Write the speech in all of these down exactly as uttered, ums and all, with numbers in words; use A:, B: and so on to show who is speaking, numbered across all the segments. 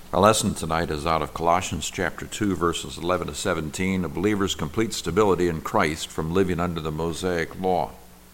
A: Our lesson tonight is out of Colossians chapter two, verses eleven to seventeen, a believer's complete stability in Christ from living under the Mosaic law.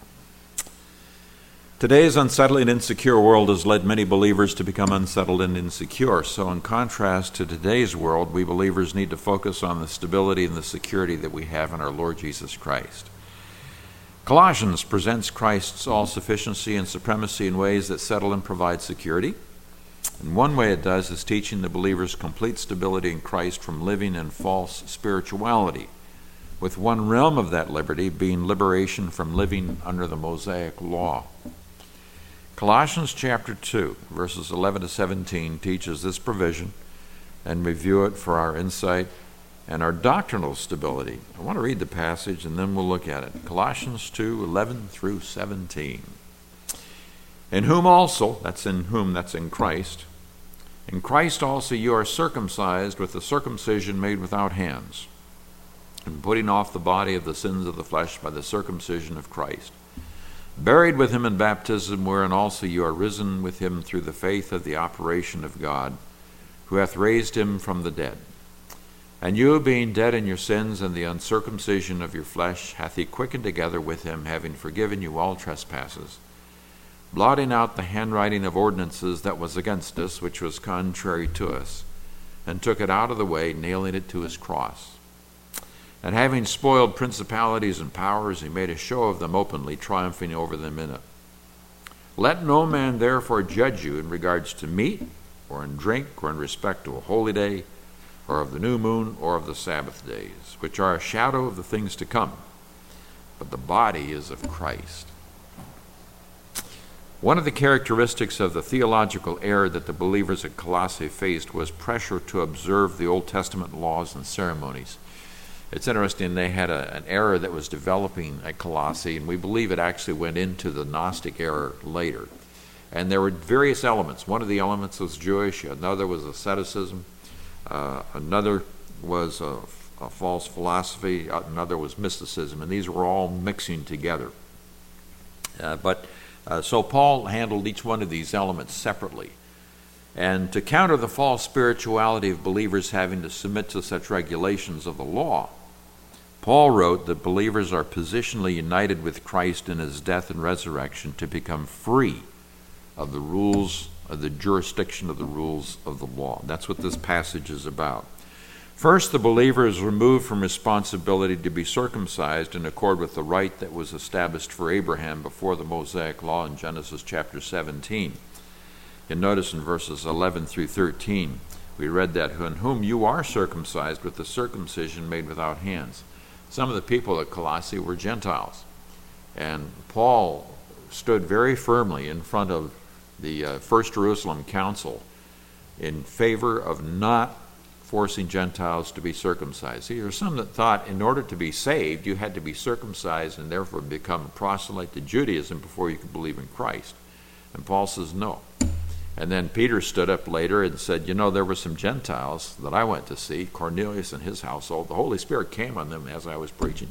A: Today's unsettled and insecure world has led many believers to become unsettled and insecure. So in contrast to today's world, we believers need to focus on the stability and the security that we have in our Lord Jesus Christ. Colossians presents Christ's all-sufficiency and supremacy in ways that settle and provide security. And one way it does is teaching the believer's complete stability in Christ from living in false spirituality, with one realm of that liberty being liberation from living under the Mosaic law. Colossians chapter two, verses eleven to seventeen teaches this provision and review it for our insight and our doctrinal stability. I want to read the passage and then we'll look at it. Colossians two, eleven through seventeen. In whom also, that's in whom, that's in Christ, in Christ also you are circumcised with the circumcision made without hands, and putting off the body of the sins of the flesh by the circumcision of Christ, buried with him in baptism, wherein also you are risen with him through the faith of the operation of God, who hath raised him from the dead. And you, being dead in your sins and the uncircumcision of your flesh, hath he quickened together with him, having forgiven you all trespasses, blotting out the handwriting of ordinances that was against us, which was contrary to us, and took it out of the way, nailing it to his cross. And having spoiled principalities and powers, he made a show of them openly, triumphing over them in it. Let no man therefore judge you in regards to meat, or in drink, or in respect to a holy day, or of the new moon, or of the Sabbath days, which are a shadow of the things to come. But the body is of Christ. One of the characteristics of the theological error that the believers at Colossae faced was pressure to observe the Old Testament laws and ceremonies. It's interesting, they had a, an error that was developing at Colossae, and we believe it actually went into the Gnostic era later. And there were various elements. One of the elements was Jewish, another was asceticism, uh, another was a, a false philosophy, another was mysticism, and these were all mixing together. Uh, but Uh, so Paul handled each one of these elements separately. And to counter the false spirituality of believers having to submit to such regulations of the law, Paul wrote that believers are positionally united with Christ in his death and resurrection to become free of the rules, of the jurisdiction of the rules of the law. That's what this passage is about. First, the believer is removed from responsibility to be circumcised in accord with the rite that was established for Abraham before the Mosaic law in Genesis chapter seventeen. You notice in verses eleven through thirteen, we read that, in whom you are circumcised with the circumcision made without hands. Some of the people at Colossae were Gentiles, and Paul stood very firmly in front of the uh, First Jerusalem Council in favor of not forcing Gentiles to be circumcised. See, there are some that thought in order to be saved, you had to be circumcised and therefore become a proselyte to Judaism before you could believe in Christ. And Paul says no. And then Peter stood up later and said, you know, there were some Gentiles that I went to see, Cornelius and his household. The Holy Spirit came on them as I was preaching.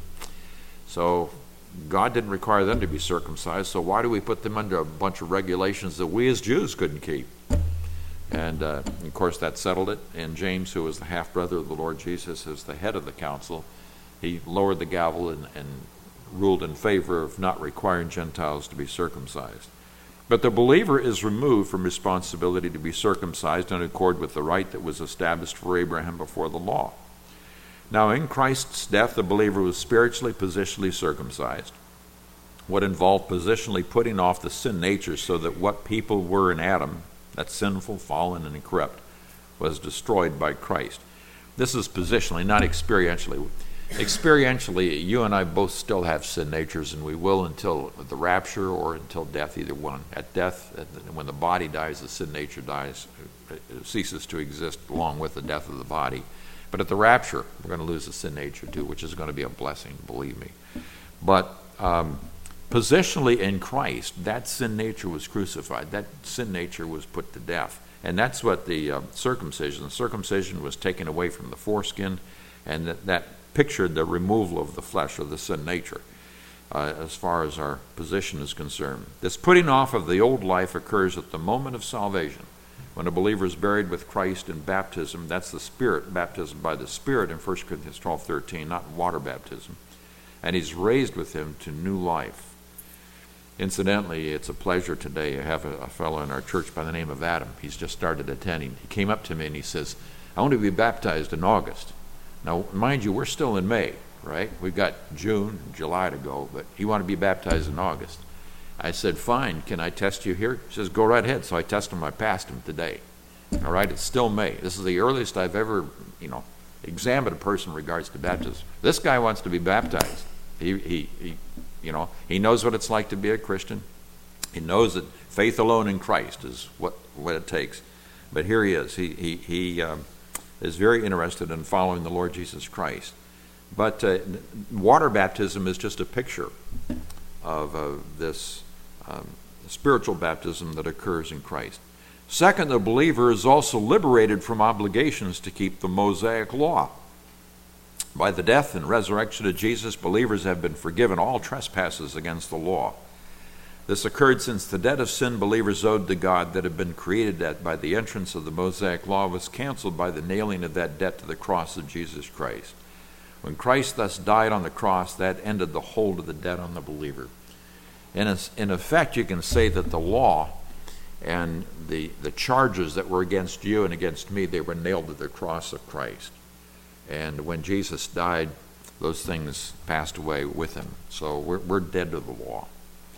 A: So God didn't require them to be circumcised, so why do we put them under a bunch of regulations that we as Jews couldn't keep? And, uh, of course, that settled it. And James, who was the half-brother of the Lord Jesus, as the head of the council, he lowered the gavel and, and ruled in favor of not requiring Gentiles to be circumcised. But the believer is removed from responsibility to be circumcised in accord with the rite that was established for Abraham before the law. Now, in Christ's death, the believer was spiritually, positionally circumcised, what involved positionally putting off the sin nature so that what people were in Adam, that's sinful, fallen, and corrupt, was destroyed by Christ. This is positionally, not experientially. Experientially, you and I both still have sin natures, and we will until the rapture or until death, either one. At death, when the body dies, the sin nature dies, it ceases to exist along with the death of the body. But at the rapture, we're going to lose the sin nature too, which is going to be a blessing, believe me. But um, positionally in Christ, that sin nature was crucified. That sin nature was put to death. And that's what the uh, circumcision, the circumcision was taken away from the foreskin, and that, that pictured the removal of the flesh, of the sin nature, uh, as far as our position is concerned. This putting off of the old life occurs at the moment of salvation, When a believer is buried with Christ in baptism, that's the Spirit, baptism by the Spirit in First Corinthians twelve thirteen, not water baptism. And he's raised with him to new life. Incidentally, it's a pleasure today. I have a, a fellow in our church by the name of Adam. He's just started attending. He came up to me and he says, I want to be baptized in August. Now, mind you, we're still in May, right? We've got June and July to go, but he wanted to be baptized in August. I said, fine, can I test you here? He says, go right ahead. So I tested him. I passed him today. All right, it's still May. This is the earliest I've ever, you know, examined a person in regards to baptism. This guy wants to be baptized. He, he, he, you know, he knows what it's like to be a Christian. He knows that faith alone in Christ is what, what it takes. But here he is. He, he, he um, is very interested in following the Lord Jesus Christ. But uh, water baptism is just a picture of uh, this um, spiritual baptism that occurs in Christ. Second, the believer is also liberated from obligations to keep the Mosaic law. By the death and resurrection of Jesus, believers have been forgiven all trespasses against the law. This occurred since the debt of sin believers owed to God that had been created at by the entrance of the Mosaic law was canceled by the nailing of that debt to the cross of Jesus Christ. When Christ thus died on the cross, that ended the hold of the debt on the believer. In, in effect, you can say that the law and the, the charges that were against you and against me, they were nailed to the cross of Christ. And when Jesus died, those things passed away with him. So we're, we're dead to the law.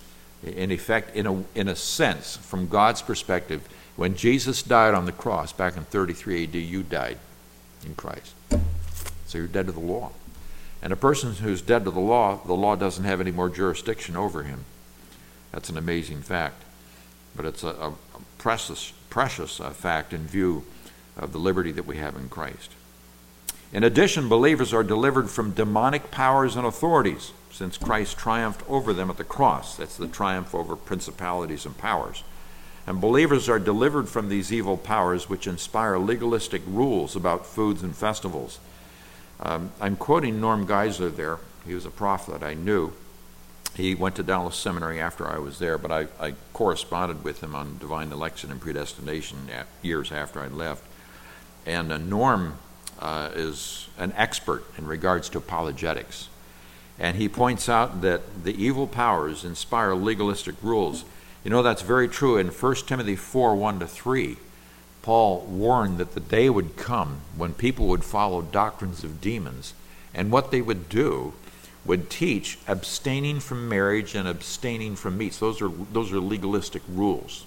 A: In effect, in a, in a sense, from God's perspective, when Jesus died on the cross back in thirty-three A D, you died in Christ. So you're dead to the law. And a person who's dead to the law, the law doesn't have any more jurisdiction over him. That's an amazing fact. But it's a, a precious, precious uh, fact in view of the liberty that we have in Christ. In addition, believers are delivered from demonic powers and authorities, since Christ triumphed over them at the cross. That's the triumph over principalities and powers. And believers are delivered from these evil powers which inspire legalistic rules about foods and festivals. Um, I'm quoting Norm Geisler there. He was a prophet that I knew. He went to Dallas Seminary after I was there, but I, I corresponded with him on divine election and predestination years after I left. And uh, Norm uh, is an expert in regards to apologetics. And he points out that the evil powers inspire legalistic rules. You know, that's very true. In First Timothy four, one to three, Paul warned that the day would come when people would follow doctrines of demons, and what they would do would teach abstaining from marriage and abstaining from meats. Those are, those are legalistic rules.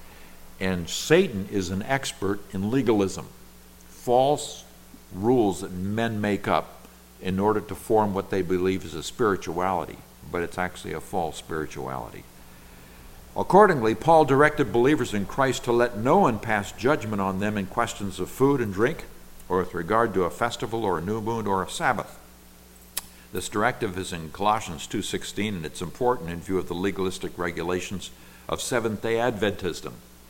A: And Satan is an expert in legalism, false rules that men make up in order to form what they believe is a spirituality, but it's actually a false spirituality. Accordingly, Paul directed believers in Christ to let no one pass judgment on them in questions of food and drink, or with regard to a festival or a new moon or a Sabbath. This directive is in Colossians two sixteen, and it's important in view of the legalistic regulations of Seventh-day Adventism.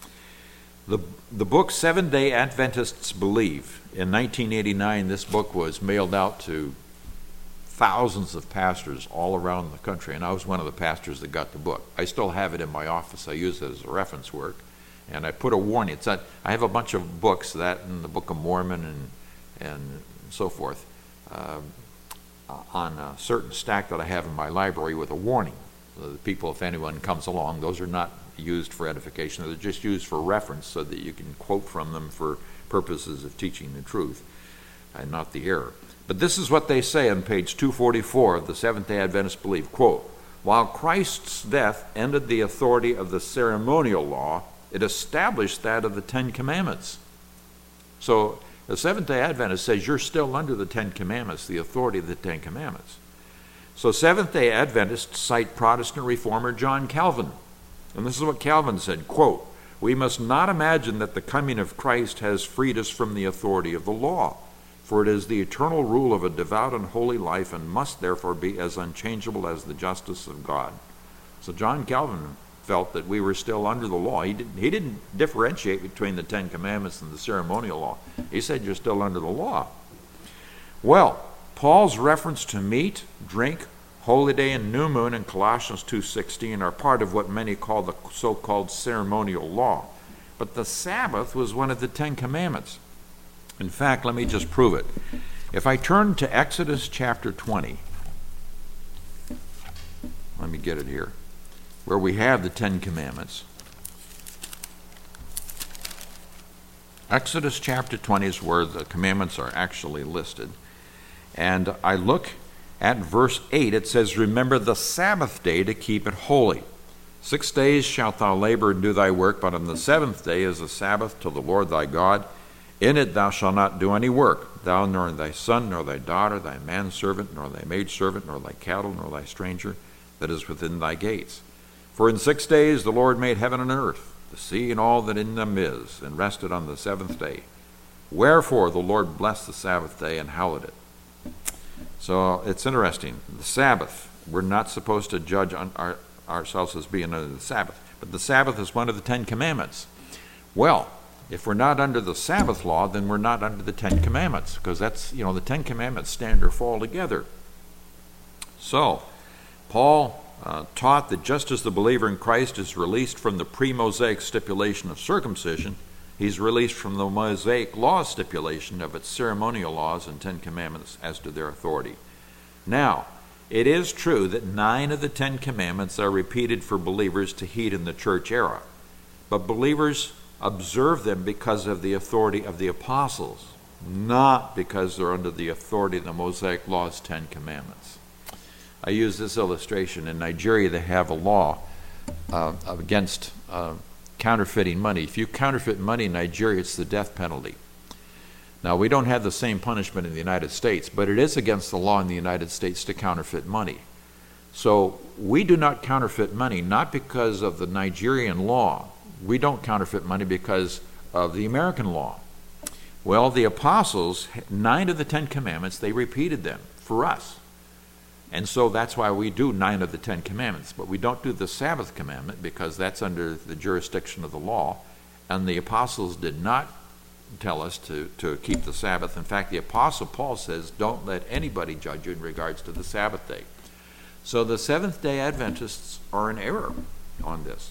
A: The, the book Seventh-day Adventists Believe. In nineteen eighty-nine, this book was mailed out to thousands of pastors all around the country, and I was one of the pastors that got the book. I still have it in my office. I use it as a reference work, and I put a warning. It's that I have a bunch of books, that and the Book of Mormon and and so forth, uh, on a certain stack that I have in my library with a warning. So the people, if anyone comes along, those are not used for edification. They're just used for reference so that you can quote from them for purposes of teaching the truth and not the error. But this is what they say on page two forty-four of the Seventh-day Adventists Believe. Quote, while Christ's death ended the authority of the ceremonial law, it established that of the Ten Commandments. So the Seventh-day Adventist says you're still under the Ten Commandments, the authority of the Ten Commandments. So Seventh-day Adventists cite Protestant reformer John Calvin. And this is what Calvin said, quote, we must not imagine that the coming of Christ has freed us from the authority of the law, for it is the eternal rule of a devout and holy life and must therefore be as unchangeable as the justice of God. So John Calvin felt that we were still under the law. He didn't, he didn't differentiate between the Ten Commandments and the ceremonial law. He said you're still under the law. Well, Paul's reference to meat, drink, holy day, and new moon in Colossians two sixteen are part of what many call the so-called ceremonial law. but the Sabbath was one of the Ten Commandments. In fact, let me just prove it. If I turn to Exodus chapter twenty, let me get it here, where we have the Ten Commandments. Exodus chapter twenty is where the commandments are actually listed. And I look at verse eight. It says, "Remember the Sabbath day to keep it holy. Six days shalt thou labor and do thy work, but on the seventh day is a Sabbath to the Lord thy God. In it thou shalt not do any work, thou nor thy son, nor thy daughter, thy manservant, nor thy maidservant, nor thy cattle, nor thy stranger that is within thy gates. For in six days the Lord made heaven and earth, the sea and all that in them is, and rested on the seventh day. Wherefore the Lord blessed the Sabbath day and hallowed it." So it's interesting. The Sabbath, we're not supposed to judge on our, ourselves as being under the Sabbath, but the Sabbath is one of the Ten Commandments. Well, if we're not under the Sabbath law, then we're not under the Ten Commandments, because that's, you know, the Ten Commandments stand or fall together. So, Paul uh, taught that just as the believer in Christ is released from the pre-Mosaic stipulation of circumcision, he's released from the Mosaic law stipulation of its ceremonial laws and Ten Commandments as to their authority. Now, it is true that nine of the Ten Commandments are repeated for believers to heed in the church era, but believers observe them because of the authority of the apostles, not because they're under the authority of the Mosaic law's Ten Commandments. I use this illustration. In Nigeria, they have a law uh, against uh, counterfeiting money. If you counterfeit money in Nigeria, it's the death penalty. Now, we don't have the same punishment in the United States, but it is against the law in the United States to counterfeit money. So we do not counterfeit money, not because of the Nigerian law. We don't counterfeit money because of the American law. Well, the apostles, nine of the Ten Commandments, they repeated them for us. And so that's why we do nine of the Ten Commandments. But we don't do the Sabbath commandment because that's under the jurisdiction of the law. And the apostles did not tell us to, to keep the Sabbath. In fact, the apostle Paul says, don't let anybody judge you in regards to the Sabbath day. So the Seventh-day Adventists are in error on this.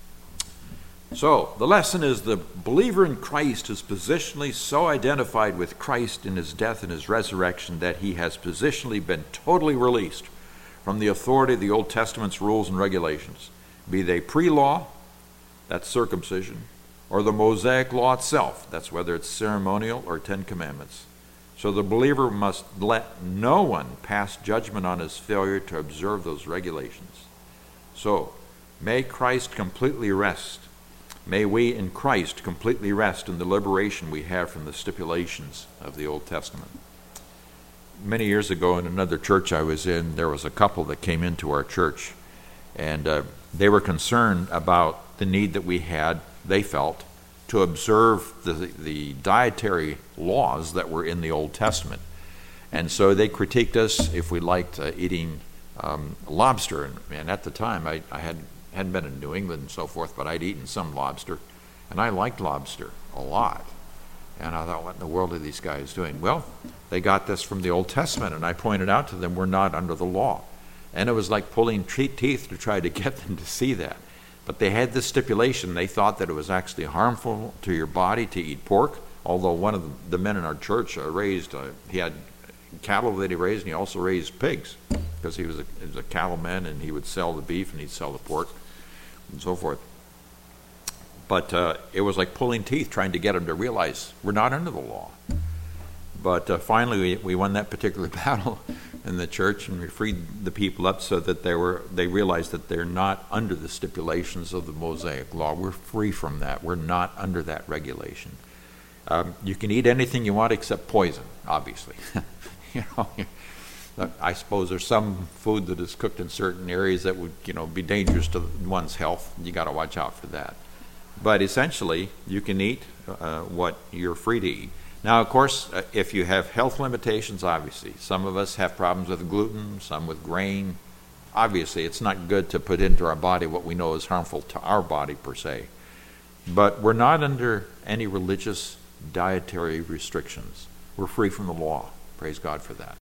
A: So, the lesson is the believer in Christ is positionally so identified with Christ in his death and his resurrection that he has positionally been totally released from the authority of the Old Testament's rules and regulations, be they pre-law, that's circumcision, or the Mosaic law itself, that's whether it's ceremonial or Ten Commandments. So the believer must let no one pass judgment on his failure to observe those regulations. So, may Christ completely rest. May we in Christ completely rest in the liberation we have from the stipulations of the Old Testament. Many years ago in another church I was in, there was a couple that came into our church, and uh, they were concerned about the need that we had, they felt, to observe the, the dietary laws that were in the Old Testament. And so they critiqued us if we liked uh, eating um, lobster. And, and at the time, I, I had hadn't been in New England and so forth, but I'd eaten some lobster, and I liked lobster a lot. And I thought, what in the world are these guys doing? Well, they got this from the Old Testament, and I pointed out to them, we're not under the law. And it was like pulling teeth to try to get them to see that. But they had this stipulation. They thought that it was actually harmful to your body to eat pork, although one of the men in our church uh, raised, uh, he had cattle that he raised, and he also raised pigs, because he was a, he was a cattleman, and he would sell the beef and he'd sell the pork and so forth. But uh, it was like pulling teeth trying to get them to realize we're not under the law. But uh, finally we, we won that particular battle in the church, and we freed the people up so that they were they realized that they're not under the stipulations of the Mosaic law. We're free from that. We're not under that regulation. Um, you can eat anything you want except poison, obviously. you know, I suppose there's some food that is cooked in certain areas that would, you know, be dangerous to one's health. You got to watch out for that. But essentially, you can eat uh, what you're free to eat. Now, of course, uh, if you have health limitations, obviously, some of us have problems with gluten, some with grain. Obviously, it's not good to put into our body what we know is harmful to our body per se. But we're not under any religious dietary restrictions. We're free from the law. Praise God for that.